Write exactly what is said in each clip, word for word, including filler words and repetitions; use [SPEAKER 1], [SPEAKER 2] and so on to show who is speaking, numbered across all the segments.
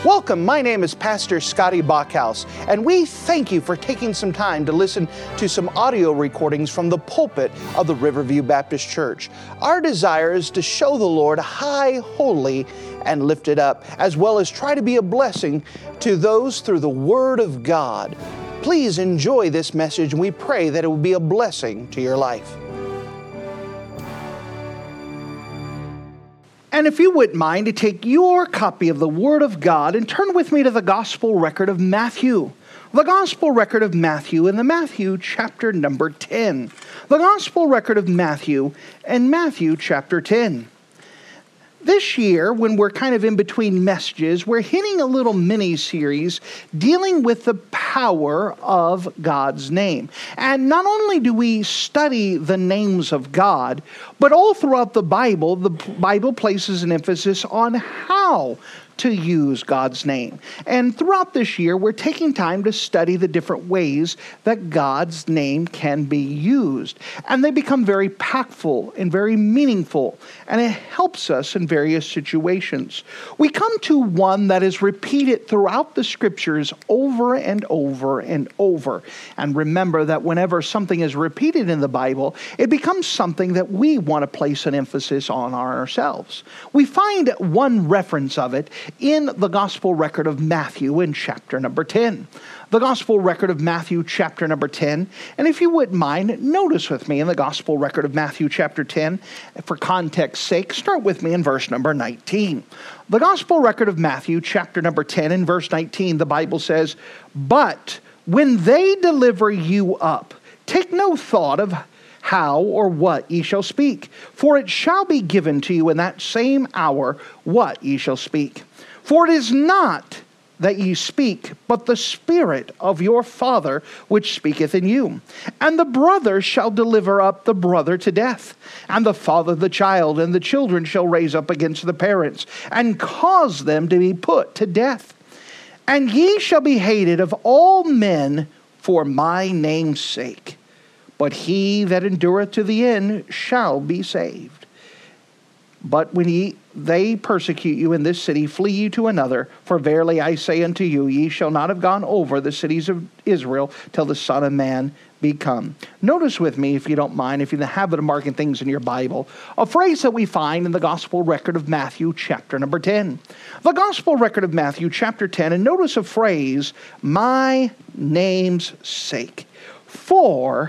[SPEAKER 1] Welcome, my name is Pastor Scotty Bachhaus, and we thank you for taking some time to listen to some audio recordings from the pulpit of the Riverview Baptist Church. Our desire is to show the Lord high, holy, and lifted up, as well as try to be a blessing to those through the Word of God. Please enjoy this message, and we pray that it will be a blessing to your life. And if you wouldn't mind to take your copy of the Word of God and turn with me to the Gospel record of Matthew. The Gospel record of Matthew in the Matthew chapter number ten. The Gospel record of Matthew and Matthew chapter ten. This year, when we're kind of in between messages, we're hitting a little mini-series dealing with the power of God's name. And not only do we study the names of God, but all throughout the Bible, the Bible places an emphasis on how to use God's name. And throughout this year, we're taking time to study the different ways that God's name can be used. And they become very impactful and very meaningful, and it helps us in various situations. We come to one that is repeated throughout the Scriptures over and over and over. And remember that whenever something is repeated in the Bible, it becomes something that we want to place an emphasis on ourselves. We find one reference of it in the Gospel record of Matthew in chapter number ten. The Gospel record of Matthew chapter number ten. And if you wouldn't mind, notice with me in the Gospel record of Matthew chapter ten, for context's sake, start with me in verse number nineteen. The Gospel record of Matthew chapter number ten in verse nineteen, the Bible says, "But when they deliver you up, take no thought of how or what ye shall speak, for it shall be given to you in that same hour what ye shall speak. For it is not that ye speak, but the Spirit of your Father which speaketh in you. And the brother shall deliver up the brother to death, and the father the child, and the children shall raise up against the parents, and cause them to be put to death. And ye shall be hated of all men for my name's sake. But he that endureth to the end shall be saved. But when ye, they persecute you in this city, flee ye to another. For verily I say unto you, ye shall not have gone over the cities of Israel till the Son of Man be come." Notice with me, if you don't mind, if you're in the habit of marking things in your Bible, a phrase that we find in the Gospel record of Matthew chapter number ten. The Gospel record of Matthew chapter ten, and notice a phrase, "my name's sake." For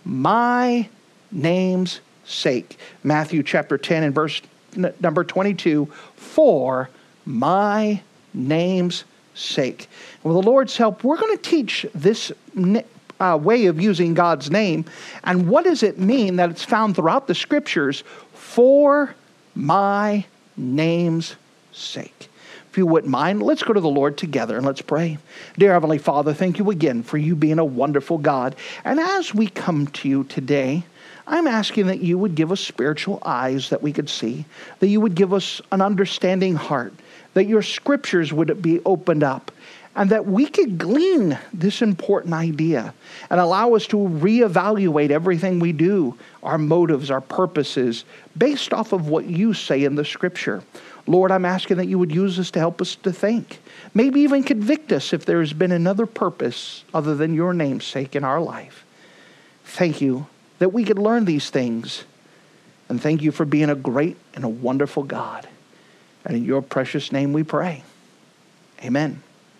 [SPEAKER 1] my name's sake. Matthew chapter ten and verse n- number twenty-two. For my name's sake. With the Lord's help, we're going to teach this uh, way of using God's name. And what does it mean that it's found throughout the Scriptures? For my name's sake. If you wouldn't mind, let's go to the Lord together and let's pray. Dear Heavenly Father, thank you again for you being a wonderful God. And as we come to you today, I'm asking that you would give us spiritual eyes that we could see, that you would give us an understanding heart, that your Scriptures would be opened up, and that we could glean this important idea and allow us to reevaluate everything we do, our motives, our purposes, based off of what you say in the Scripture. Lord, I'm asking that you would use this to help us to think. Maybe even convict us if there's been another purpose other than your name's sake in our life. Thank you that we could learn these things. And thank you for being a great and a wonderful God. And in your precious name we pray. Amen.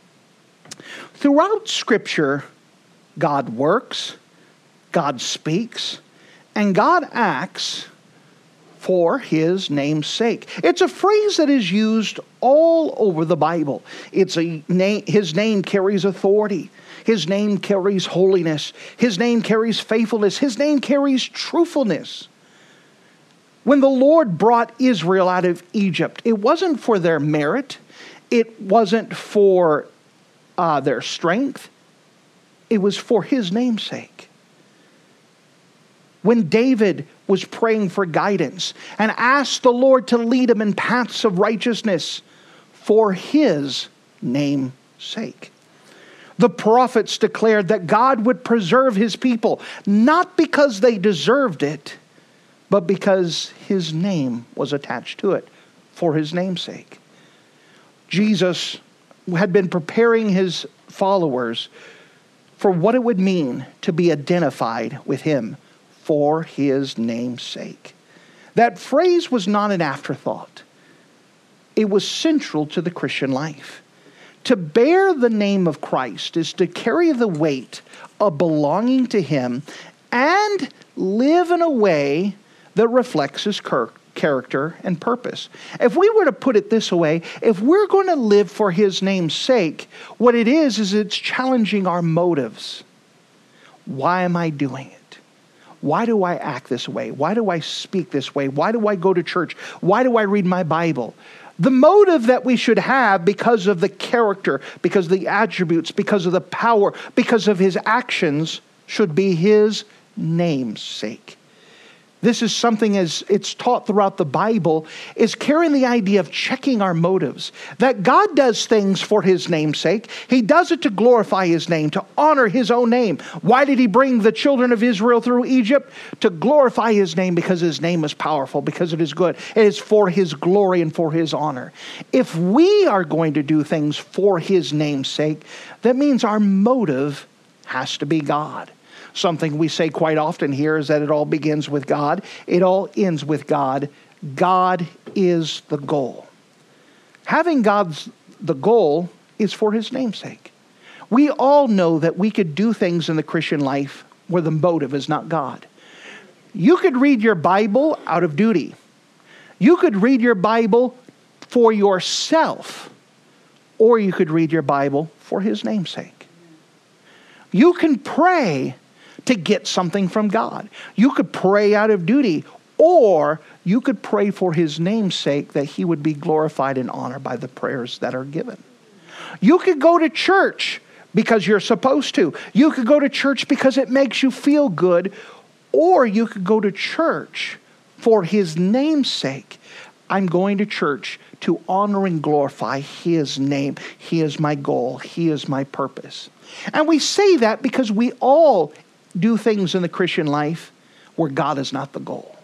[SPEAKER 1] Throughout Scripture, God works, God speaks, and God acts for his name's sake. It's a phrase that is used all over the Bible. It's a name, his name carries authority. His name carries holiness. His name carries faithfulness. His name carries truthfulness. When the Lord brought Israel out of Egypt, it wasn't for their merit. It wasn't for uh, their strength. It was for his name's sake. When David was praying for guidance and asked the Lord to lead him in paths of righteousness for his name's sake. The prophets declared that God would preserve his people, not because they deserved it, but because his name was attached to it, for his name's sake. Jesus had been preparing his followers for what it would mean to be identified with him for his name's sake. That phrase was not an afterthought. It was central to the Christian life. To bear the name of Christ is to carry the weight of belonging to him and live in a way that reflects his character and purpose. If we were to put it this way, if we're going to live for his name's sake, what it is, is it's challenging our motives. Why am I doing it? Why do I act this way? Why do I speak this way? Why do I go to church? Why do I read my Bible? The motive that we should have because of the character, because of the attributes, because of the power, because of his actions should be his name's sake. This is something, as it's taught throughout the Bible, is carrying the idea of checking our motives. That God does things for his name's sake. He does it to glorify his name, to honor his own name. Why did he bring the children of Israel through Egypt? To glorify his name, because his name is powerful, because it is good. It is for his glory and for his honor. If we are going to do things for his name's sake, that means our motive has to be God. Something we say quite often here is that it all begins with God. It all ends with God. God is the goal. Having God's the goal is for his name's sake. We all know that we could do things in the Christian life where the motive is not God. You could read your Bible out of duty. You could read your Bible for yourself, or you could read your Bible for his name's sake. You can pray to get something from God. You could pray out of duty, or you could pray for his name's sake that he would be glorified and honored by the prayers that are given. You could go to church because you're supposed to. You could go to church because it makes you feel good, or you could go to church for his name's sake. I'm going to church to honor and glorify his name. He is my goal. He is my purpose. And we say that because we all do things in the Christian life where God is not the goal.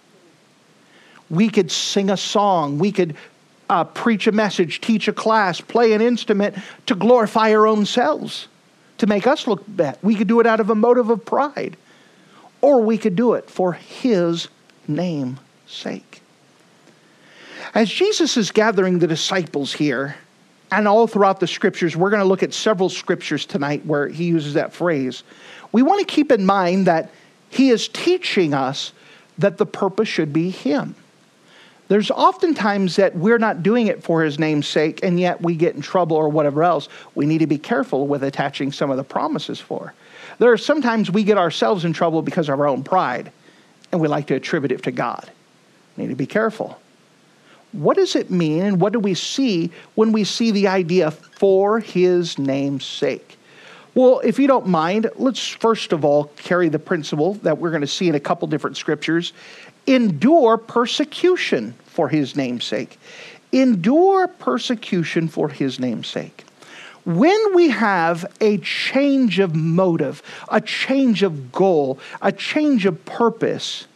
[SPEAKER 1] We could sing a song. We could uh, preach a message, teach a class, play an instrument to glorify our own selves, to make us look better. We could do it out of a motive of pride. Or we could do it for his name's sake. As Jesus is gathering the disciples here, and all throughout the scriptures, we're going to look at several scriptures tonight where he uses that phrase. We want to keep in mind that he is teaching us that the purpose should be him. There's oftentimes that we're not doing it for his name's sake, and yet we get in trouble or whatever else. We need to be careful with attaching some of the promises for. There are sometimes we get ourselves in trouble because of our own pride, and we like to attribute it to God. We need to be careful. What does it mean, and what do we see when we see the idea for his name's sake? Well, if you don't mind, let's first of all carry the principle that we're going to see in a couple different scriptures. Endure persecution for his name's sake. Endure persecution for his name's sake. When we have a change of motive, a change of goal, a change of purpose,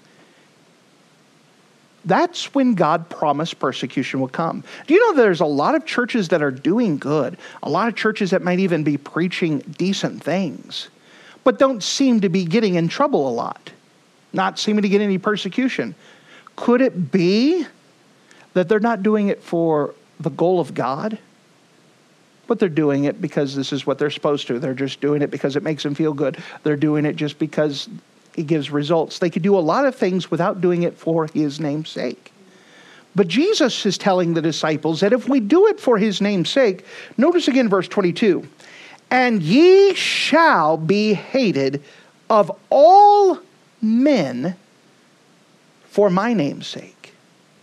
[SPEAKER 1] that's when God promised persecution will come. Do you know there's a lot of churches that are doing good? A lot of churches that might even be preaching decent things, but don't seem to be getting in trouble a lot. Not seeming to get any persecution. Could it be that they're not doing it for the goal of God, but they're doing it because this is what they're supposed to? They're just doing it because it makes them feel good. They're doing it just because it gives results. They could do a lot of things without doing it for his name's sake. But Jesus is telling the disciples that if we do it for his name's sake, notice again verse twenty-two, and ye shall be hated of all men for my name's sake.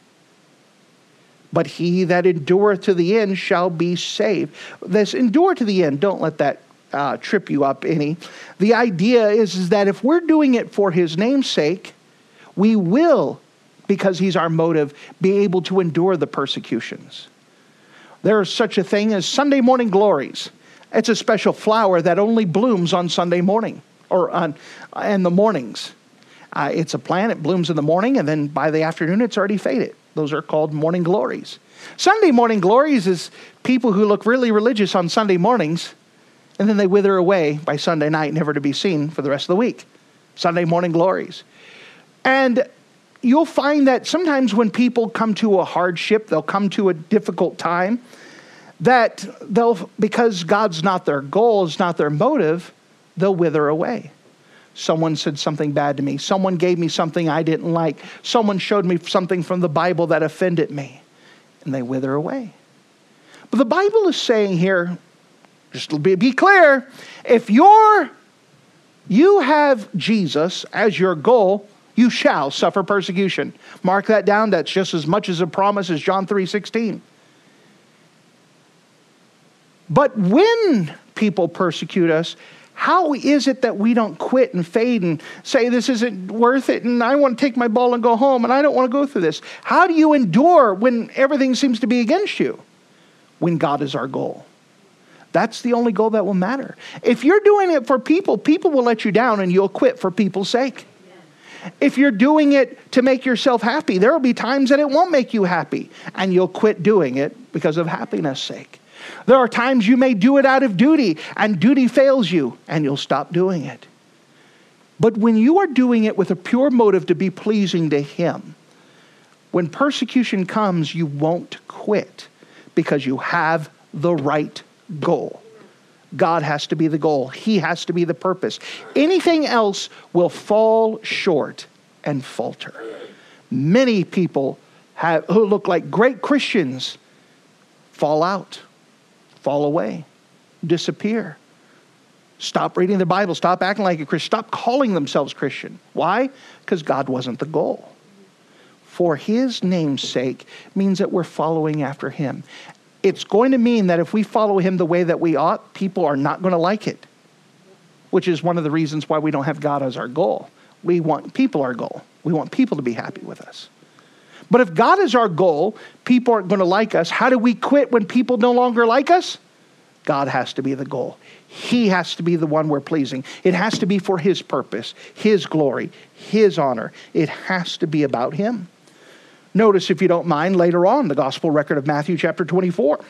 [SPEAKER 1] But he that endureth to the end shall be saved. This endure to the end, don't let that Uh, trip you up any. The idea is, is that if we're doing it for his name's sake, we will, because he's our motive, be able to endure the persecutions. There is such a thing as Sunday morning glories. It's a special flower that only blooms on Sunday morning or on in the mornings. Uh, it's a plant, it blooms in the morning, and then by the afternoon it's already faded. Those are called morning glories. Sunday morning glories is people who look really religious on Sunday mornings, and then they wither away by Sunday night, never to be seen for the rest of the week. Sunday morning glories. And you'll find that sometimes when people come to a hardship, they'll come to a difficult time, that they'll, because God's not their goal, it's not their motive, they'll wither away. Someone said something bad to me. Someone gave me something I didn't like. Someone showed me something from the Bible that offended me. And they wither away. But the Bible is saying here, just to be, be clear, if you're, you have Jesus as your goal, you shall suffer persecution. Mark that down. That's just as much as a promise as John three sixteen. But when people persecute us, how is it that we don't quit and fade and say this isn't worth it and I want to take my ball and go home and I don't want to go through this? How do you endure when everything seems to be against you? When God is our goal. That's the only goal that will matter. If you're doing it for people, people will let you down and you'll quit for people's sake. If you're doing it to make yourself happy, there will be times that it won't make you happy and you'll quit doing it because of happiness' sake. There are times you may do it out of duty and duty fails you and you'll stop doing it. But when you are doing it with a pure motive to be pleasing to Him, when persecution comes, you won't quit because you have the right goal. God has to be the goal. He has to be the purpose. Anything else will fall short and falter. Many people have, who look like great Christians fall out. Fall away, disappear, stop reading the Bible, stop acting like a Christian, stop calling themselves Christian. Why? Because God wasn't the goal. For His name's sake means that we're following after Him. It's going to mean that if we follow Him the way that we ought, people are not going to like it, which is one of the reasons why we don't have God as our goal. We want people our goal. We want people to be happy with us. But if God is our goal, people aren't going to like us. How do we quit when people no longer like us? God has to be the goal. He has to be the one we're pleasing. It has to be for His purpose, His glory, His honor. It has to be about Him. Notice, if you don't mind, later on, the gospel record of Matthew chapter twenty-four.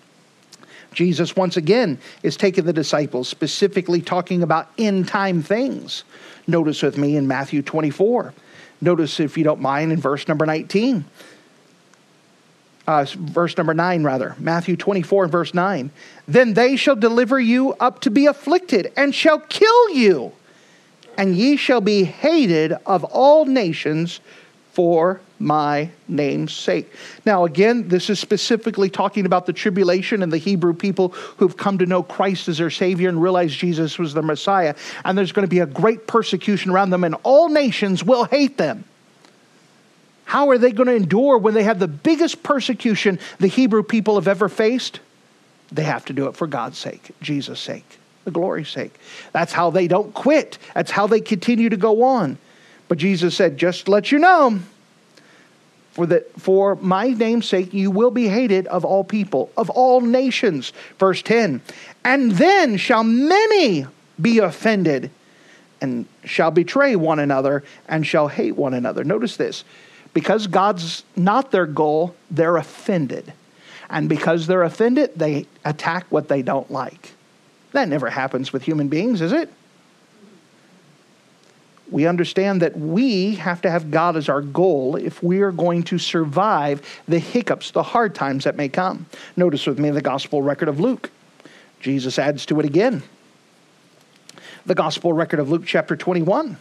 [SPEAKER 1] Jesus once again is taking the disciples, specifically talking about end time things. Notice with me in Matthew twenty-four. Notice, if you don't mind, in verse number nineteen. Uh, verse number nine, rather. Matthew twenty-four and verse nine. Then they shall deliver you up to be afflicted, and shall kill you. And ye shall be hated of all nations for my name's sake. Now, again, this is specifically talking about the tribulation and the Hebrew people who've come to know Christ as their Savior and realize Jesus was their Messiah. And there's going to be a great persecution around them, and all nations will hate them. How are they going to endure when they have the biggest persecution the Hebrew people have ever faced? They have to do it for God's sake, Jesus' sake, the glory's sake. That's how they don't quit. That's how they continue to go on. But Jesus said, just to let you know, For, the, for my name's sake, you will be hated of all people, of all nations. Verse ten. And then shall many be offended, and shall betray one another, and shall hate one another. Notice this. Because God's not their goal, they're offended. And because they're offended, they attack what they don't like. That never happens with human beings, is it? We understand that we have to have God as our goal if we are going to survive the hiccups, the hard times that may come. Notice with me the gospel record of Luke. Jesus adds to it again. The gospel record of Luke chapter twenty-one.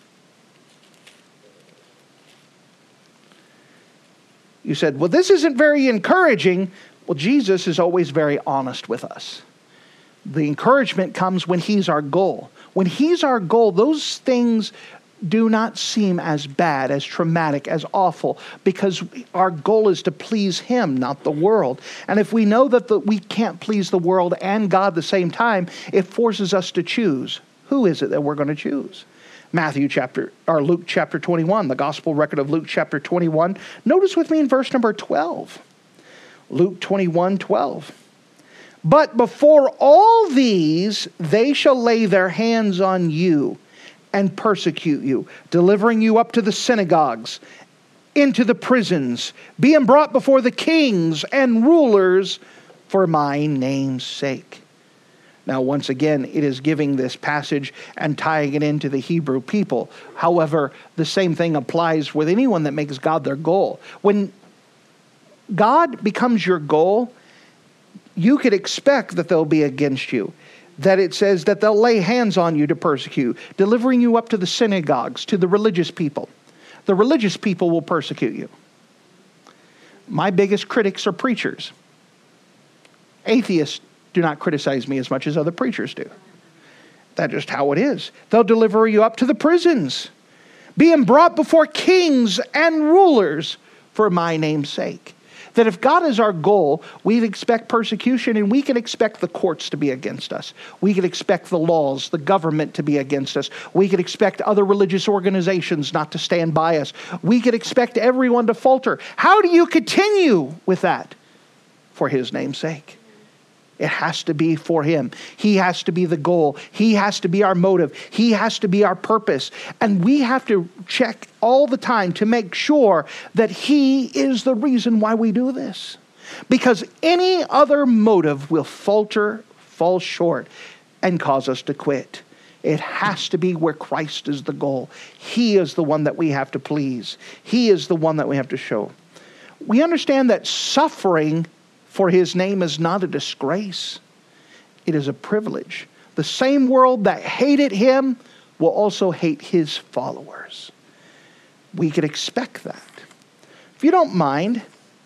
[SPEAKER 1] You said, well, this isn't very encouraging. Well, Jesus is always very honest with us. The encouragement comes when He's our goal. When He's our goal, those things do not seem as bad, as traumatic, as awful, because our goal is to please Him, not the world. And if we know that the, we can't please the world and God at the same time, it forces us to choose. Who is it that we're going to choose? Matthew chapter, or Luke chapter twenty-one, the gospel record of Luke chapter twenty-one. Notice with me in verse number twelve. Luke twenty-one, twelve. But before all these, they shall lay their hands on you and persecute you, delivering you up to the synagogues. into the prisons, being brought before the kings and rulers for my name's sake. Now, once again, it is giving this passage and tying it into the Hebrew people. However, the same thing applies with anyone that makes God their goal. When God becomes your goal, you could expect that they'll be against you. That it says that they'll lay hands on you to persecute, delivering you up to the synagogues, to the religious people. The religious people will persecute you. My biggest critics are preachers. Atheists do not criticize me as much as other preachers do. That's just how it is. They'll deliver you up to the prisons, being brought before kings and rulers for my name's sake. That if God is our goal, we expect persecution, and we can expect the courts to be against us. We can expect the laws, the government to be against us. We can expect other religious organizations not to stand by us. We can expect everyone to falter. How do you continue with that? For his name's sake. It has to be for him. He has to be the goal. He has to be our motive. He has to be our purpose. And we have to check all the time to make sure that he is the reason why we do this. Because any other motive will falter, fall short, and cause us to quit. It has to be where Christ is the goal. He is the one that we have to please. He is the one that we have to show. We understand that suffering for his name is not a disgrace. It is a privilege. The same world that hated him will also hate his followers. We could expect that. If you don't mind,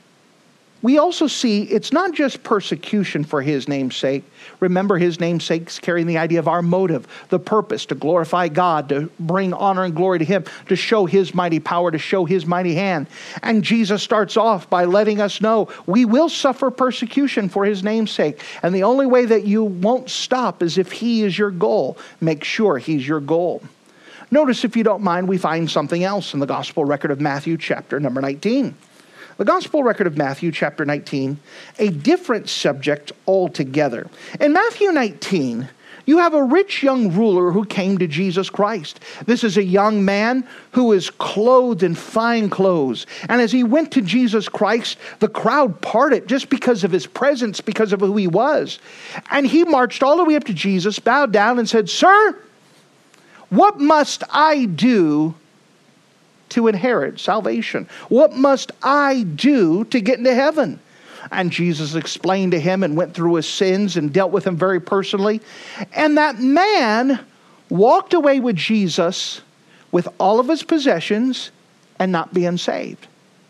[SPEAKER 1] we also see it's not just persecution for his name's sake. Remember, his name's sake is carrying the idea of our motive, the purpose to glorify God, to bring honor and glory to him, to show his mighty power, to show his mighty hand. And Jesus starts off by letting us know we will suffer persecution for his name's sake. And the only way that you won't stop is if he is your goal. Make sure he's your goal. Notice, if you don't mind, we find something else in the gospel record of Matthew chapter number nineteen. The gospel record of Matthew chapter nineteen, a different subject altogether. In Matthew nineteen, you have a rich young ruler who came to Jesus Christ. This is a young man who is clothed in fine clothes. And as he went to Jesus Christ, the crowd parted just because of his presence, because of who he was. And he marched all the way up to Jesus, bowed down and said, "Sir, what must I do to inherit salvation? What must I do to get into heaven?" And Jesus explained to him and went through his sins and dealt with him very personally. And that man walked away with Jesus with all of his possessions and not being saved.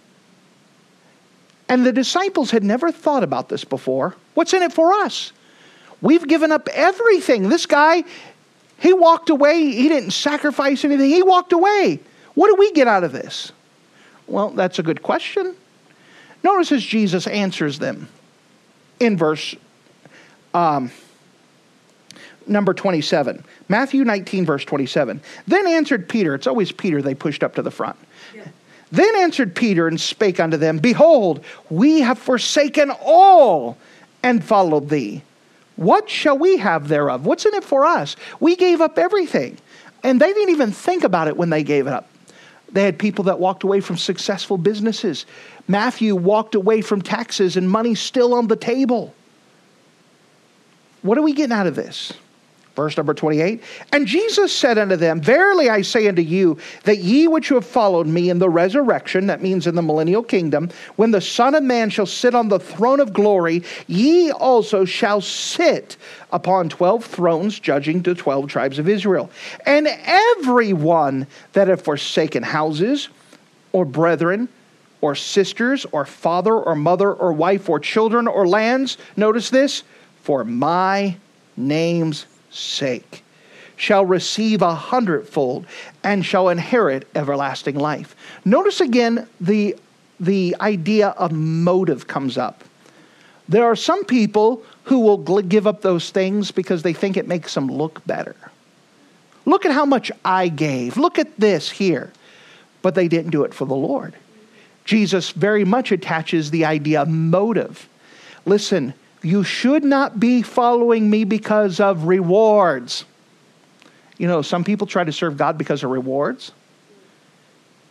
[SPEAKER 1] And the disciples had never thought about this before. What's in it for us? We've given up everything. This guy, he walked away. He didn't sacrifice anything. He walked away. What do we get out of this? Well, that's a good question. Notice as Jesus answers them in verse um, number twenty-seven. Matthew nineteen, verse twenty-seven. Then answered Peter. It's always Peter they pushed up to the front. Yeah. Then answered Peter and spake unto them, "Behold, we have forsaken all and followed thee. What shall we have thereof?" What's in it for us? We gave up everything. And they didn't even think about it when they gave it up. They had people that walked away from successful businesses. Matthew walked away from taxes and money still on the table. What are we getting out of this? Verse number twenty-eight. And Jesus said unto them, "Verily I say unto you, that ye which have followed me in the resurrection," that means in the millennial kingdom, "when the Son of Man shall sit on the throne of glory, ye also shall sit upon twelve thrones, judging the twelve tribes of Israel. And every one that have forsaken houses, or brethren, or sisters, or father, or mother, or wife, or children, or lands," notice this, "for my name's sake, shall receive a hundredfold, and shall inherit everlasting life." Notice again the, the idea of motive comes up. There are some people who will give up those things because they think it makes them look better. Look at how much I gave. Look at this here. But they didn't do it for the Lord. Jesus very much attaches the idea of motive. Listen, you should not be following me because of rewards. You know, some people try to serve God because of rewards.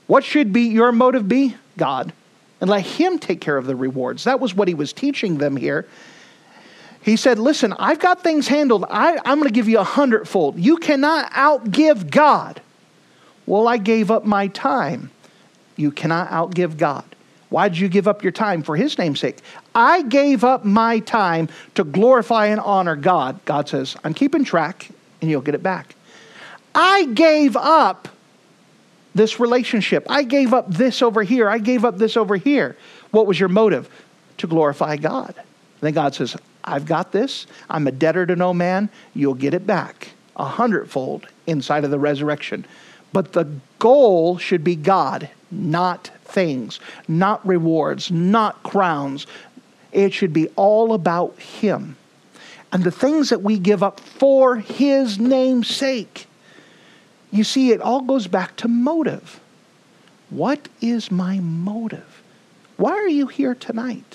[SPEAKER 1] What should be your motive be? God. And let him take care of the rewards. That was what he was teaching them here. He said, listen, I've got things handled. I, I'm going to give you a hundredfold. You cannot outgive God. Well, I gave up my time. You cannot outgive God. Why did you give up your time? For his name's sake. I gave up my time to glorify and honor God. God says, I'm keeping track and you'll get it back. I gave up this relationship. I gave up this over here. I gave up this over here. What was your motive? To glorify God. And then God says, I've got this. I'm a debtor to no man. You'll get it back a hundredfold inside of the resurrection. But the goal should be God, not things, not rewards, not crowns. It should be all about him. And the things that we give up for his name's sake. You see, it all goes back to motive. What is my motive? Why are you here tonight?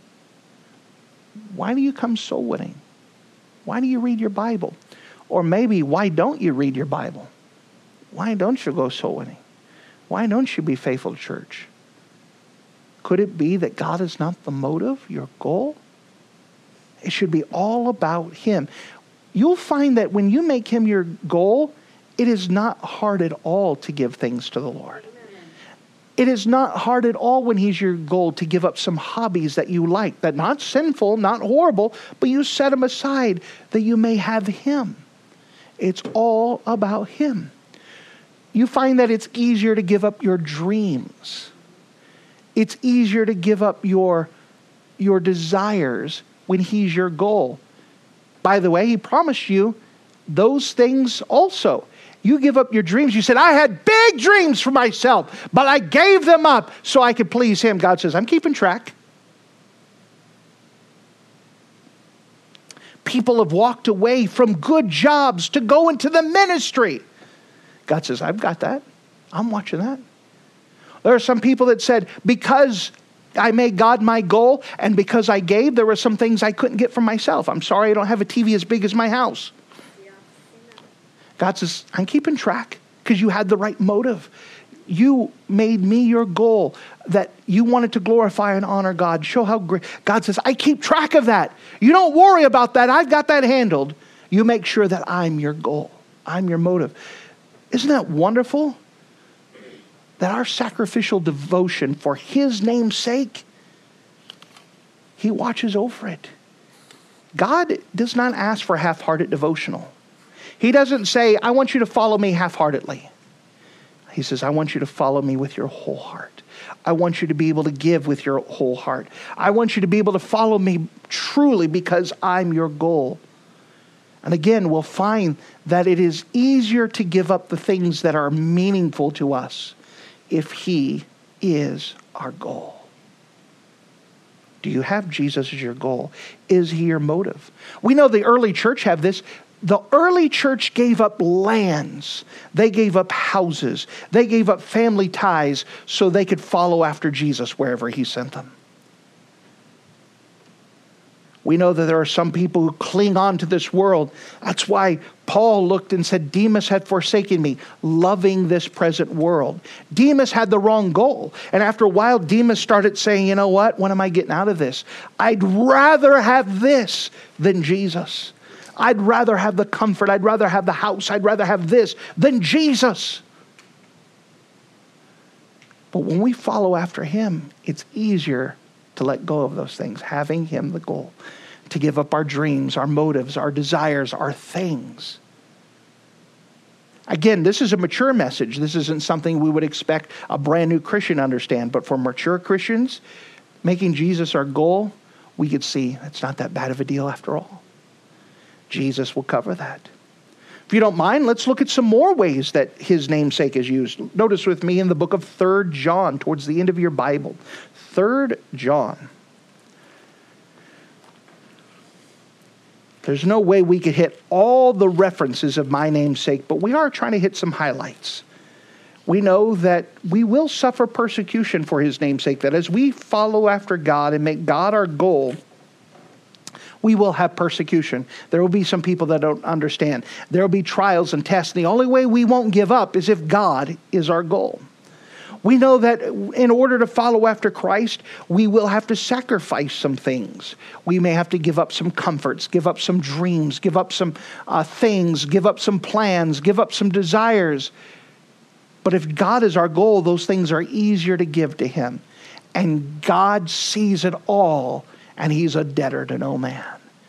[SPEAKER 1] Why do you come soul winning? Why do you read your Bible? Or maybe, why don't you read your Bible? Why don't you go soul winning? Why don't you be faithful to church? Could it be that God is not the motive, your goal? It should be all about him. You'll find that when you make him your goal, it is not hard at all to give things to the Lord. It is not hard at all when he's your goal to give up some hobbies that you like, that not sinful, not horrible, but you set them aside that you may have him. It's all about him. You find that it's easier to give up your dreams. It's easier to give up your, your desires when he's your goal. By the way, he promised you those things also. You give up your dreams. You said, I had big dreams for myself, but I gave them up so I could please him. God says, I'm keeping track. People have walked away from good jobs to go into the ministry. God says, I've got that. I'm watching that. There are some people that said, because I made God my goal and because I gave, there were some things I couldn't get for myself. I'm sorry I don't have a T V as big as my house. God says, I'm keeping track because you had the right motive. You made me your goal, that you wanted to glorify and honor God. Show how great. God says, I keep track of that. You don't worry about that. I've got that handled. You make sure that I'm your goal. I'm your motive. Isn't that wonderful? That our sacrificial devotion for his name's sake, he watches over it. God does not ask for half-hearted devotional. He doesn't say, I want you to follow me half-heartedly. He says, I want you to follow me with your whole heart. I want you to be able to give with your whole heart. I want you to be able to follow me truly because I'm your goal. And again, we'll find that it is easier to give up the things that are meaningful to us if he is our goal. Do you have Jesus as your goal? Is he your motive? We know the early church have this. The early church gave up lands. They gave up houses. They gave up family ties so they could follow after Jesus wherever he sent them. We know that there are some people who cling on to this world. That's why Paul looked and said, Demas had forsaken me, loving this present world. Demas had the wrong goal. And after a while, Demas started saying, you know what? What am I getting out of this? I'd rather have this than Jesus. I'd rather have the comfort. I'd rather have the house. I'd rather have this than Jesus. But when we follow after him, it's easier to let go of those things, having him the goal, to give up our dreams, our motives, our desires, our things. Again, this is a mature message. This isn't something we would expect a brand new Christian to understand. But for mature Christians, making Jesus our goal, we could see it's not that bad of a deal after all. Jesus will cover that. If you don't mind, let's look at some more ways that his namesake is used. Notice with me in the book of Third John, towards the end of your Bible. Third John. There's no way we could hit all the references of my namesake, but we are trying to hit some highlights. We know that we will suffer persecution for his namesake, that as we follow after God and make God our goal, we will have persecution. There will be some people that don't understand. There will be trials and tests. The only way we won't give up is if God is our goal. We know that in order to follow after Christ, we will have to sacrifice some things. We may have to give up some comforts, give up some dreams, give up some uh, things, give up some plans, give up some desires. But if God is our goal, those things are easier to give to him. And God sees it all, and he's a debtor to no man.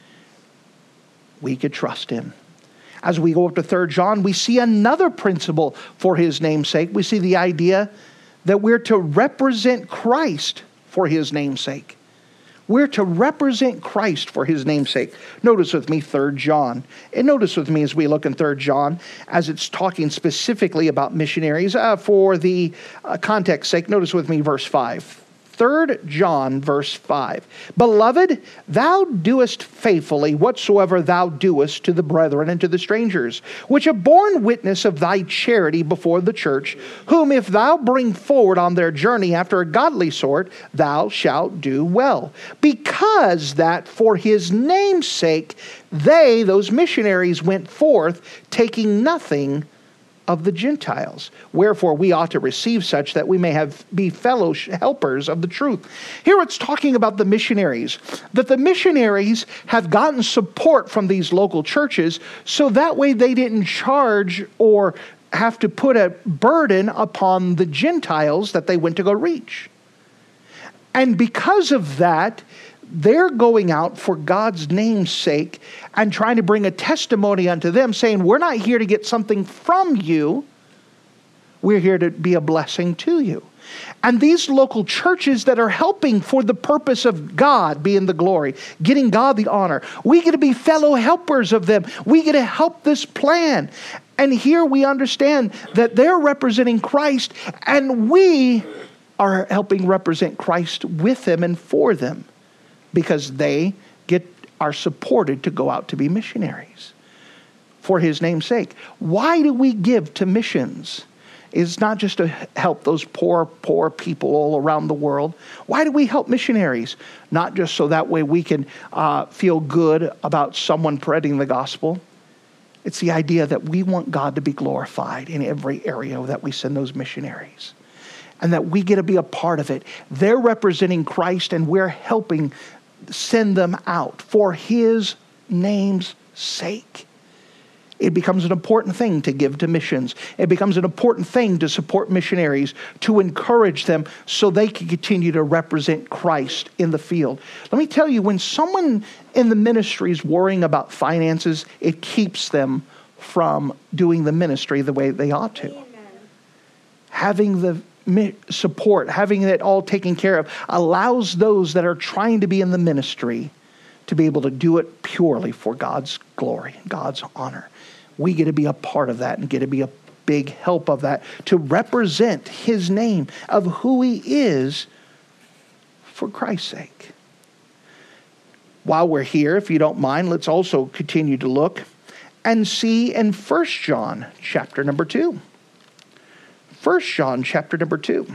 [SPEAKER 1] We could trust him. As we go up to Third John, we see another principle for his name's sake. We see the idea that we're to represent Christ for his name's sake. We're to represent Christ for his name's sake. Notice with me Third John. And notice with me as we look in Third John, as it's talking specifically about missionaries. Uh, for the uh, context sake, notice with me verse five. Third John, verse five. Beloved, thou doest faithfully whatsoever thou doest to the brethren and to the strangers, which have borne witness of thy charity before the church, whom if thou bring forward on their journey after a godly sort, thou shalt do well. Because that for his name's sake, they, those missionaries, went forth, taking nothing of the Gentiles. Wherefore we ought to receive such that we may have be fellow helpers of the truth. Here it's talking about the missionaries, that the missionaries have gotten support from these local churches, so that way they didn't charge or have to put a burden upon the Gentiles that they went to go reach. And because of that, they're going out for God's name's sake and trying to bring a testimony unto them, saying, we're not here to get something from you. We're here to be a blessing to you. And these local churches that are helping for the purpose of God being the glory, getting God the honor, we get to be fellow helpers of them. We get to help this plan. And here we understand that they're representing Christ, and we are helping represent Christ with them and for them, because they get are supported to go out to be missionaries for his name's sake. Why do we give to missions? It's not just to help those poor, poor people all around the world. Why do we help missionaries? Not just so that way we can uh, feel good about someone spreading the gospel. It's the idea that we want God to be glorified in every area that we send those missionaries, and that we get to be a part of it. They're representing Christ, and we're helping send them out for his name's sake. It becomes an important thing to give to missions. It becomes an important thing to support missionaries, to encourage them so they can continue to represent Christ in the field. Let me tell you, when someone in the ministry is worrying about finances, it keeps them from doing the ministry the way they ought to. Amen. Having the support, having it all taken care of, allows those that are trying to be in the ministry to be able to do it purely for God's glory, God's honor. We get to be a part of that and get to be a big help of that, to represent his name of who he is for Christ's sake. While we're here, if you don't mind, let's also continue to look and see in First John chapter number two. First John chapter number two.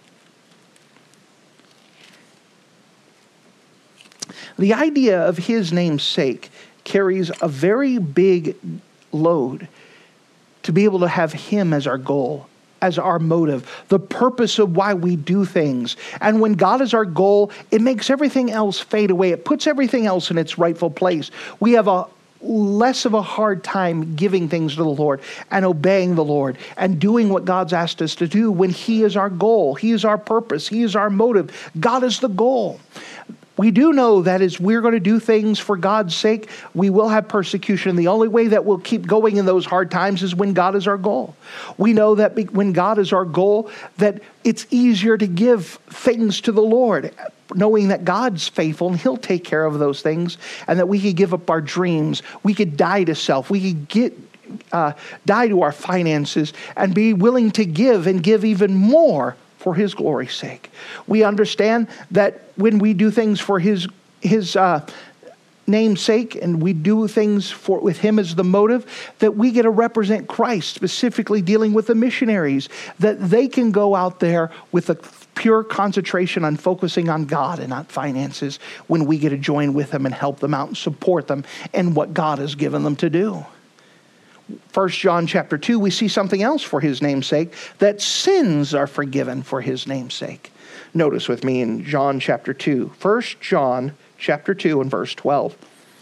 [SPEAKER 1] The idea of his name's sake carries a very big load, to be able to have him as our goal, as our motive, the purpose of why we do things. And when God is our goal, it makes everything else fade away. It puts everything else in its rightful place. We have a less of a hard time giving things to the Lord and obeying the Lord and doing what God's asked us to do when he is our goal. He is our purpose. He is our motive. God is the goal. We do know that as we're going to do things for God's sake, we will have persecution. The only way that we'll keep going in those hard times is when God is our goal. We know that when God is our goal, that it's easier to give things to the Lord, knowing that God's faithful and he'll take care of those things, and that we could give up our dreams. We could die to self. We could get uh, die to our finances and be willing to give and give even more for his glory's sake. We understand that when we do things for his his uh, name's sake, and we do things for with him as the motive, that we get to represent Christ, specifically dealing with the missionaries, that they can go out there with a pure concentration on focusing on God and not finances, when we get to join with them and help them out and support them in what God has given them to do. First John chapter two, we see something else for his name's sake, that sins are forgiven for his name's sake. Notice with me in John chapter two. First John chapter two and verse twelve.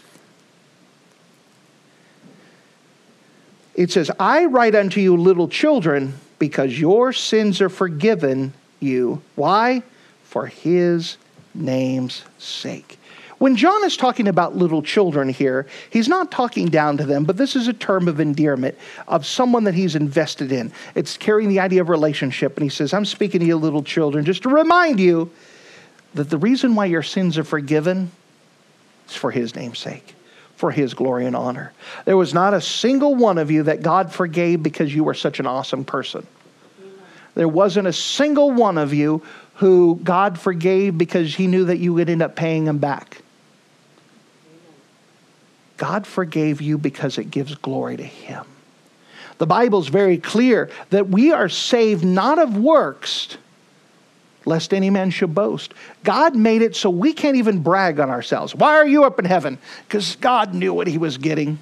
[SPEAKER 1] It says, I write unto you, little children, because your sins are forgiven you. Why? For his name's sake. When John is talking about little children here, he's not talking down to them, but this is a term of endearment of someone that he's invested in. It's carrying the idea of relationship. And he says, I'm speaking to you little children just to remind you that the reason why your sins are forgiven is for his name's sake, for his glory and honor. There was not a single one of you that God forgave because you were such an awesome person. There wasn't a single one of you who God forgave because he knew that you would end up paying him back. God forgave you because it gives glory to him. The Bible's very clear that we are saved not of works, lest any man should boast. God made it so we can't even brag on ourselves. Why are you up in heaven? Because God knew what he was getting.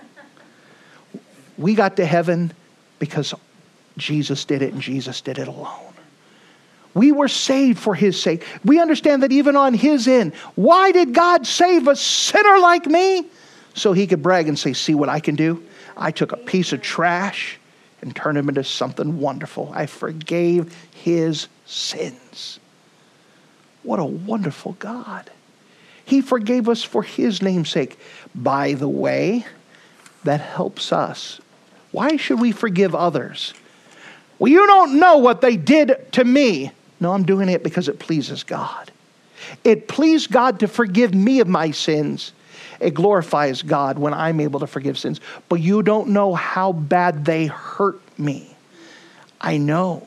[SPEAKER 1] We got to heaven because Jesus did it and Jesus did it alone. We were saved for his sake. We understand that even on his end, why did God save a sinner like me? So he could brag and say, see what I can do? I took a piece of trash and turned him into something wonderful. I forgave his sins. What a wonderful God. He forgave us for his name's sake. By the way, that helps us. Why should we forgive others? Well, you don't know what they did to me. No, I'm doing it because it pleases God. It pleased God to forgive me of my sins. It glorifies God when I'm able to forgive sins. But you don't know how bad they hurt me. I know.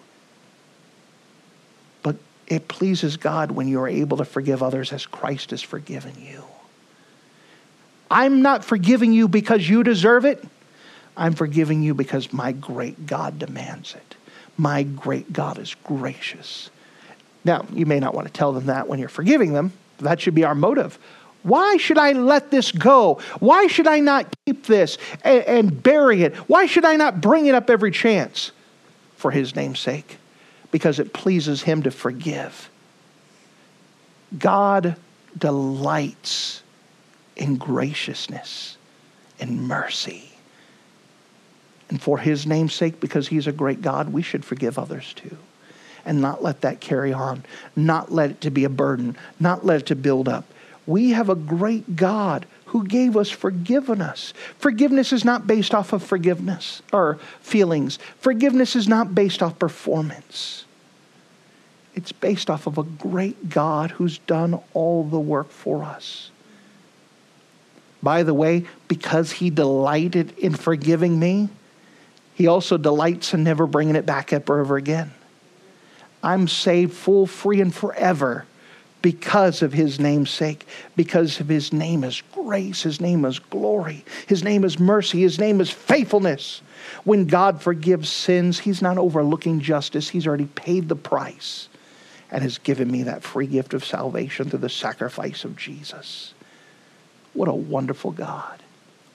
[SPEAKER 1] But it pleases God when you're able to forgive others as Christ has forgiven you. I'm not forgiving you because you deserve it. I'm forgiving you because my great God demands it. My great God is gracious. Now, you may not want to tell them that when you're forgiving them. That should be our motive. Why should I let this go? Why should I not keep this and, and bury it? Why should I not bring it up every chance? For his name's sake. Because it pleases him to forgive. God delights in graciousness and mercy. And for his name's sake, because he's a great God, we should forgive others too. And not let that carry on. Not let it to be a burden. Not let it to build up. We have a great God who gave us forgiveness. Forgiveness is not based off of forgiveness or feelings. Forgiveness is not based off performance. It's based off of a great God who's done all the work for us. By the way, because he delighted in forgiving me, he also delights in never bringing it back up ever again. I'm saved full, free, and forever because of his name's sake. Because of his name is grace. His name is glory. His name is mercy. His name is faithfulness. When God forgives sins, he's not overlooking justice. He's already paid the price and has given me that free gift of salvation through the sacrifice of Jesus. What a wonderful God.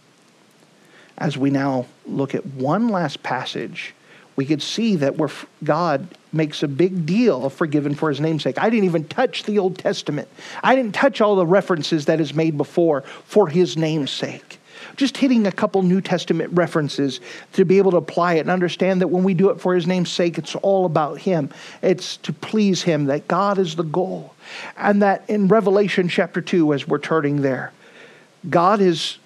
[SPEAKER 1] As we now look at one last passage, we could see that where God makes a big deal of forgiving for his name's sake. I didn't even touch the Old Testament. I didn't touch all the references that is made before for his name's sake. Just hitting a couple New Testament references to be able to apply it and understand that when we do it for his name's sake, it's all about him. It's to please him, that God is the goal. And that in Revelation chapter two, as we're turning there, God has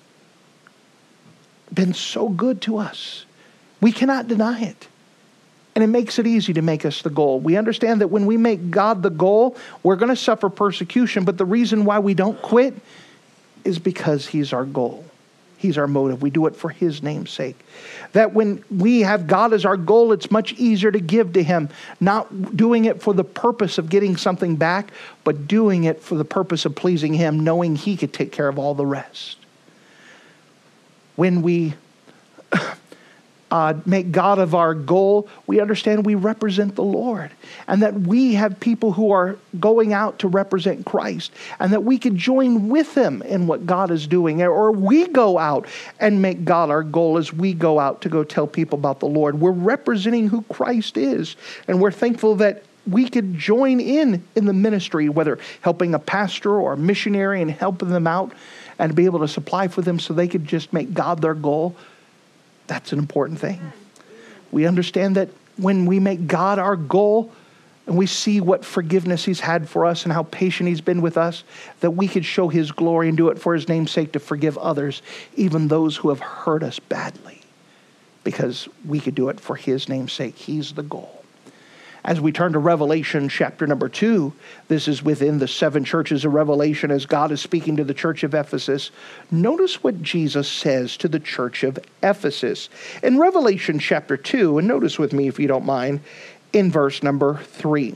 [SPEAKER 1] been so good to us. We cannot deny it. And it makes it easy to make us the goal. We understand that when we make God the goal, we're going to suffer persecution. But the reason why we don't quit is because he's our goal. He's our motive. We do it for his name's sake. That when we have God as our goal, it's much easier to give to him. Not doing it for the purpose of getting something back, but doing it for the purpose of pleasing him, knowing he could take care of all the rest. When we uh, make God of our goal, we understand we represent the Lord, and that we have people who are going out to represent Christ, and that we can join with them in what God is doing, or we go out and make God our goal as we go out to go tell people about the Lord. We're representing who Christ is, and we're thankful that we could join in in the ministry, whether helping a pastor or a missionary and helping them out and be able to supply for them so they could just make God their goal. That's an important thing. We understand that when we make God our goal and we see what forgiveness he's had for us and how patient he's been with us, that we could show his glory and do it for his name's sake to forgive others, even those who have hurt us badly, because we could do it for his name's sake. He's the goal. As we turn to Revelation chapter number two, this is within the seven churches of Revelation as God is speaking to the church of Ephesus. Notice what Jesus says to the church of Ephesus. In Revelation chapter two, and notice with me if you don't mind, in verse number three.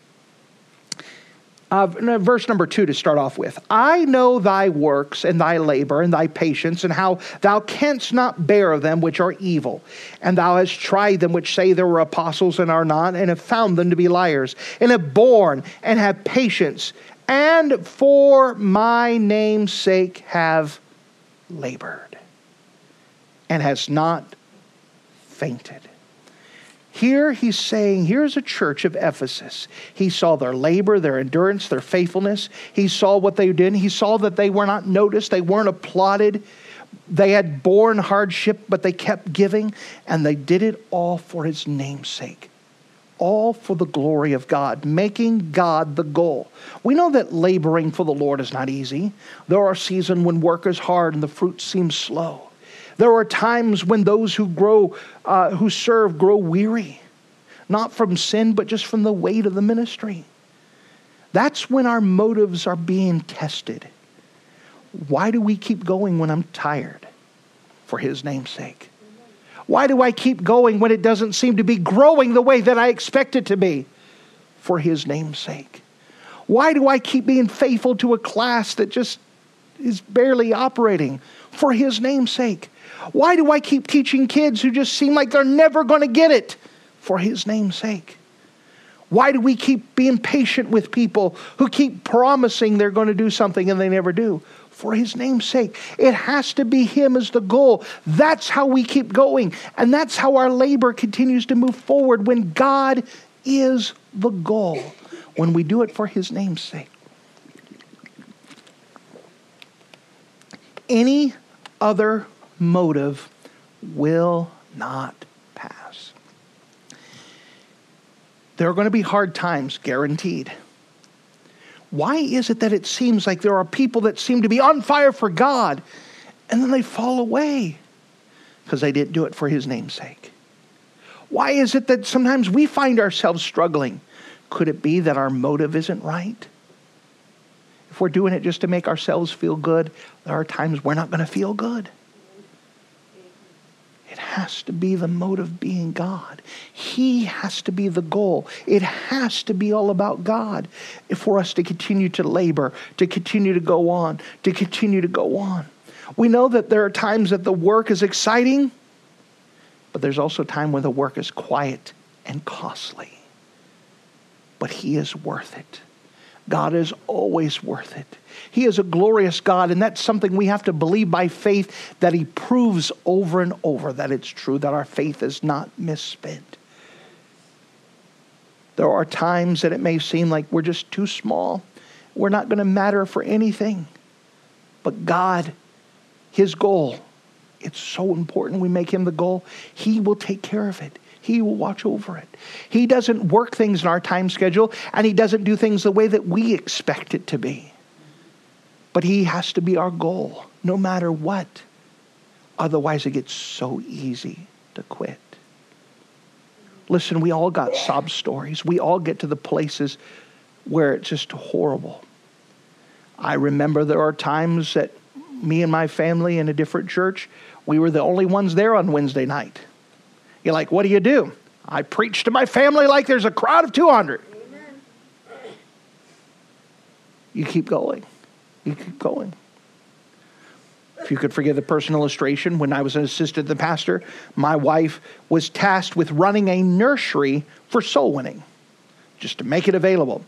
[SPEAKER 1] Uh, verse number two to start off with. I know thy works and thy labor and thy patience, and how thou canst not bear them which are evil. And thou hast tried them which say there were apostles and are not, and have found them to be liars, and have borne and have patience, and for my name's sake have labored, and has not fainted. Here he's saying, here's a church of Ephesus. He saw their labor, their endurance, their faithfulness. He saw what they did. He saw that they were not noticed. They weren't applauded. They had borne hardship, but they kept giving. And they did it all for his name's sake. All for the glory of God, making God the goal. We know that laboring for the Lord is not easy. There are seasons when work is hard and the fruit seems slow. There are times when those who grow, uh, who serve, grow weary, not from sin, but just from the weight of the ministry. That's when our motives are being tested. Why do we keep going when I'm tired? For his name's sake. Why do I keep going when it doesn't seem to be growing the way that I expect it to be? For his name's sake. Why do I keep being faithful to a class that just is barely operating? For his name's sake. Why do I keep teaching kids who just seem like they're never going to get it? For his name's sake. Why do we keep being patient with people who keep promising they're going to do something and they never do? For his name's sake. It has to be him as the goal. That's how we keep going. And that's how our labor continues to move forward, when God is the goal. When we do it for his name's sake. Any other motive will not pass. There are going to be hard times, guaranteed. Why is it that it seems like there are people that seem to be on fire for God and then they fall away? Because they didn't do it for his name's sake. Why is it that sometimes we find ourselves struggling? Could it be that our motive isn't right? If we're doing it just to make ourselves feel good, there are times we're not going to feel good. It has to be the motive being God. He has to be the goal. It has to be all about God for us to continue to labor, to continue to go on, to continue to go on. We know that there are times that the work is exciting, but there's also a time when the work is quiet and costly. But he is worth it. God is always worth it. He is a glorious God, and that's something we have to believe by faith, that he proves over and over that it's true, that our faith is not misspent. There are times that it may seem like we're just too small. We're not going to matter for anything. But God, his goal, it's so important we make him the goal. He will take care of it. He will watch over it. He doesn't work things in our time schedule, and he doesn't do things the way that we expect it to be. But he has to be our goal, no matter what. Otherwise, it gets so easy to quit. Listen, we all got sob stories. We all get to the places where it's just horrible. I remember there are times that me and my family in a different church, we were the only ones there on Wednesday night. You're like, what do you do? I preach to my family like there's a crowd of two hundred. Amen. You keep going. You keep going. If you could forgive the personal illustration, when I was an assistant to the pastor, my wife was tasked with running a nursery for soul winning, just to make it available.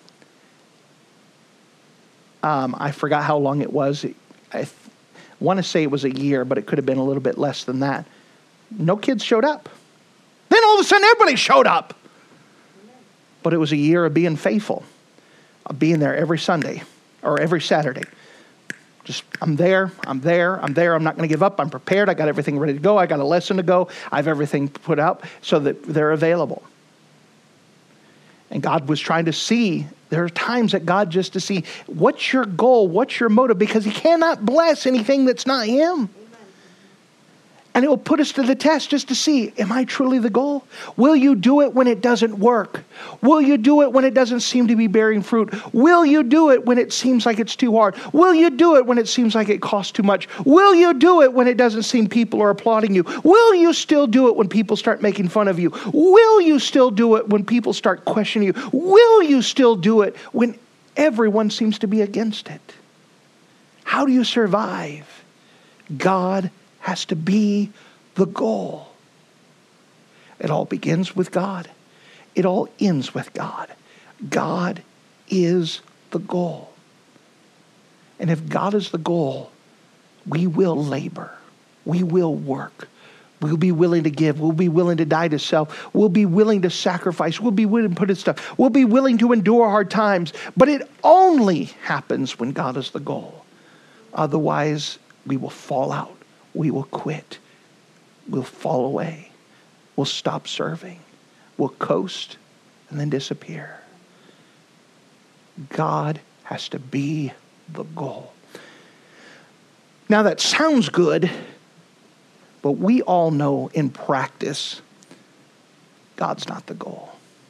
[SPEAKER 1] Um, I forgot how long it was. I th- want to say it was a year, but it could have been a little bit less than that. No kids showed up. Then all of a sudden, everybody showed up. But it was a year of being faithful, of being there every Sunday or every Saturday. Just, I'm there, I'm there, I'm there. I'm not going to give up. I'm prepared. I got everything ready to go. I got a lesson to go. I have everything put out so that they're available. And God was trying to see, there are times that God just to see, what's your goal? What's your motive? Because he cannot bless anything that's not him. And it will put us to the test just to see, am I truly the goal? Will you do it when it doesn't work? Will you do it when it doesn't seem to be bearing fruit? Will you do it when it seems like it's too hard? Will you do it when it seems like it costs too much? Will you do it when it doesn't seem people are applauding you? Will you still do it when people start making fun of you? Will you still do it when people start questioning you? Will you still do it when everyone seems to be against it? How do you survive? God has to be the goal. It all begins with God. It all ends with God. God is the goal. And if God is the goal, we will labor. We will work. We'll be willing to give. We'll be willing to die to self. We'll be willing to sacrifice. We'll be willing to put in stuff. We'll be willing to endure hard times. But it only happens when God is the goal. Otherwise, we will fall out. We will quit. We'll fall away. We'll stop serving. We'll coast and then disappear. God has to be the goal. Now that sounds good, but we all know in practice, God's not the goal.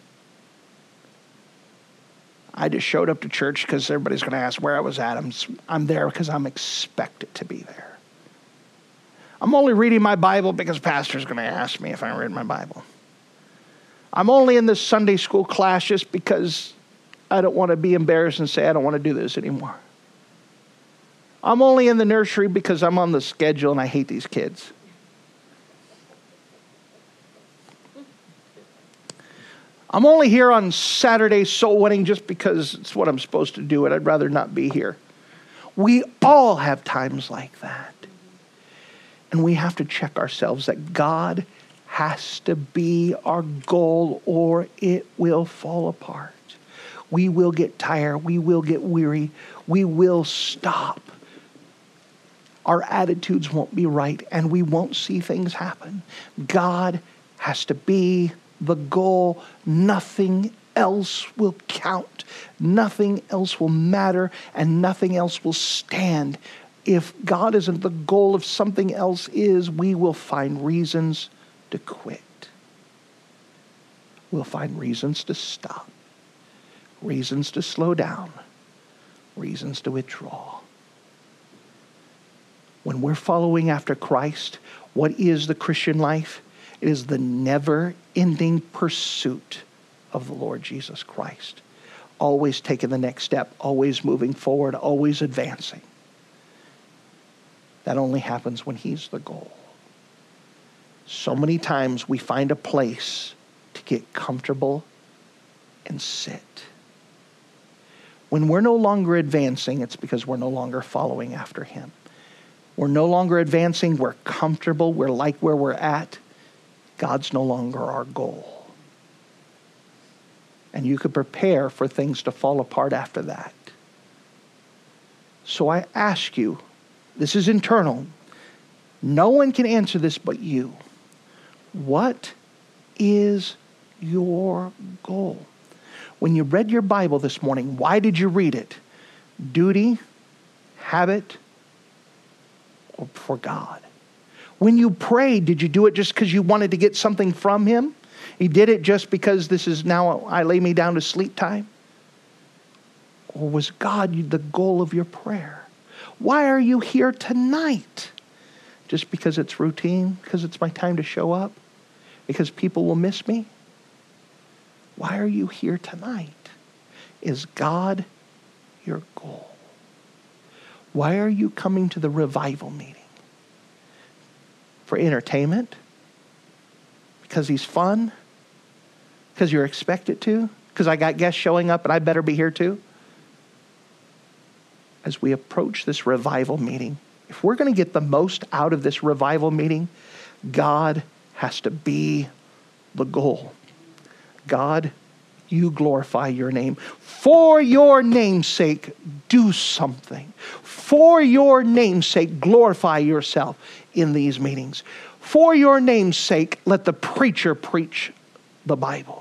[SPEAKER 1] I just showed up to church because everybody's going to ask where I was at. I'm, I'm there because I'm expected to be there. I'm only reading my Bible because pastor's going to ask me if I read my Bible. I'm only in this Sunday school class just because I don't want to be embarrassed and say I don't want to do this anymore. I'm only in the nursery because I'm on the schedule and I hate these kids. I'm only here on Saturday soul winning just because it's what I'm supposed to do and I'd rather not be here. We all have times like that. And we have to check ourselves that God has to be our goal or it will fall apart. We will get tired. We will get weary. We will stop. Our attitudes won't be right and we won't see things happen. God has to be the goal. Nothing else will count. Nothing else will matter and nothing else will stand. If God isn't the goal, if something else is, we will find reasons to quit. We'll find reasons to stop, reasons to slow down, reasons to withdraw. When we're following after Christ, what is the Christian life? It is the never-ending pursuit of the Lord Jesus Christ. Always taking the next step, always moving forward, always advancing. That only happens when he's the goal. So many times we find a place to get comfortable and sit. When we're no longer advancing, it's because we're no longer following after him. We're no longer advancing. We're comfortable. We're like where we're at. God's no longer our goal. And you could prepare for things to fall apart after that. So I ask you, this is internal. No one can answer this but you. What is your goal? When you read your Bible this morning, why did you read it? Duty, habit, or for God? When you prayed, did you do it just because you wanted to get something from him? You did it just because this is now I lay me down to sleep time? Or was God the goal of your prayer? Why are you here tonight? Just because it's routine? Because it's my time to show up? Because people will miss me? Why are you here tonight? Is God your goal? Why are you coming to the revival meeting? For entertainment? Because he's fun? Because you're expected to? Because I got guests showing up and I better be here too? As we approach this revival meeting, if we're going to get the most out of this revival meeting, God has to be the goal. God, you glorify your name. For your name's sake, do something. For your name's sake, glorify yourself in these meetings. For your name's sake, let the preacher preach the Bible.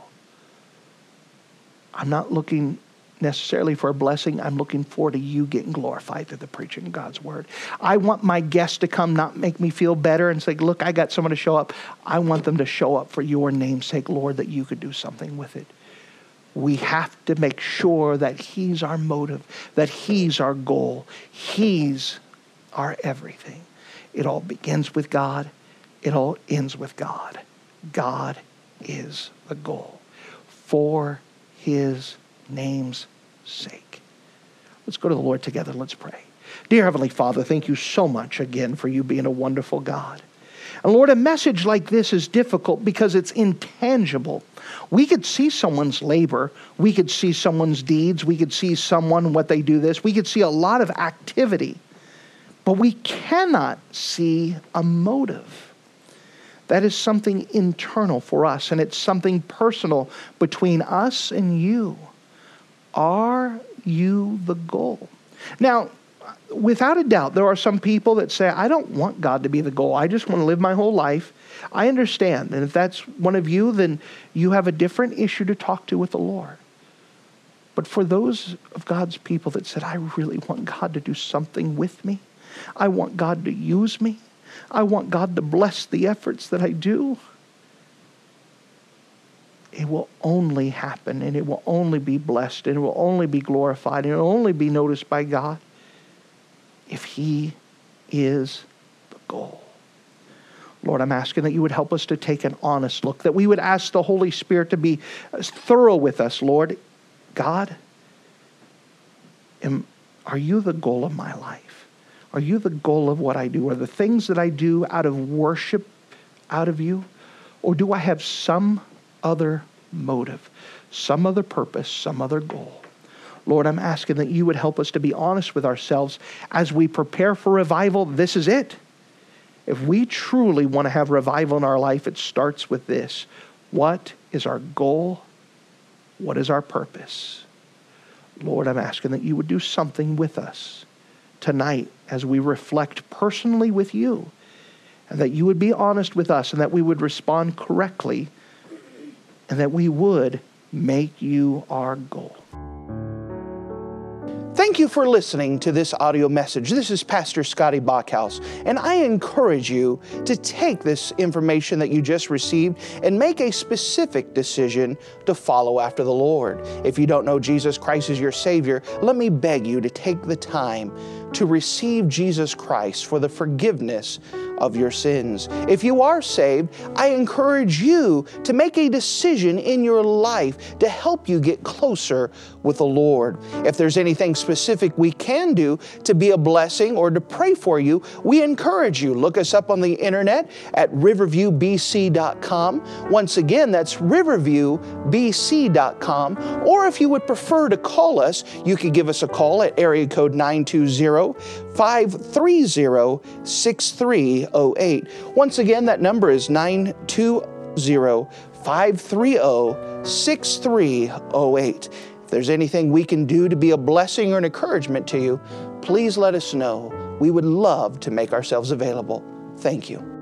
[SPEAKER 1] I'm not looking necessarily for a blessing. I'm looking forward to you getting glorified through the preaching of God's word. I want my guests to come, not make me feel better and say, look, I got someone to show up. I want them to show up for your name's sake, Lord, that you could do something with it. We have to make sure that he's our motive, that he's our goal. He's our everything. It all begins with God. It all ends with God. God is the goal for his name's sake. Let's go to the Lord together. Let's pray. Dear Heavenly Father, thank you so much again for you being a wonderful God. And Lord, a message like this is difficult because it's intangible. We could see someone's labor. We could see someone's deeds. We could see someone, what they do this. We could see a lot of activity. But we cannot see a motive. That is something internal for us, and it's something personal between us and you. Are you the goal? Now, without a doubt, there are some people that say, I don't want God to be the goal. I just want to live my whole life. I understand. And if that's one of you, then you have a different issue to talk to with the Lord. But for those of God's people that said, I really want God to do something with me. I want God to use me. I want God to bless the efforts that I do. It will only happen, and it will only be blessed, and it will only be glorified, and it will only be noticed by God if he is the goal. Lord, I'm asking that you would help us to take an honest look, that we would ask the Holy Spirit to be thorough with us, Lord. God, am, are you the goal of my life? Are you the goal of what I do? Are the things that I do out of worship out of you? Or do I have some other motive, some other purpose, some other goal? Lord, I'm asking that you would help us to be honest with ourselves as we prepare for revival. This is it. If we truly want to have revival in our life, it starts with this. What is our goal? What is our purpose? Lord, I'm asking that you would do something with us tonight as we reflect personally with you, and that you would be honest with us, and that we would respond correctly, and that we would make you our goal. Thank you for listening to this audio message. This is Pastor Scotty Bachhaus, and I encourage you to take this information that you just received and make a specific decision to follow after the Lord. If you don't know Jesus Christ as your Savior, let me beg you to take the time to receive Jesus Christ for the forgiveness of your sins. If you are saved, I encourage you to make a decision in your life to help you get closer with the Lord. If there's anything specific we can do to be a blessing or to pray for you, we encourage you. Look us up on the internet at riverview b c dot com. Once again, that's riverview b c dot com. Or if you would prefer to call us, you could give us a call at area code nine two zero, five three zero, six three zero eight. Once again, that number is nine two zero, five three zero, six three zero eight. If there's anything we can do to be a blessing or an encouragement to you, please let us know. We would love to make ourselves available. Thank you.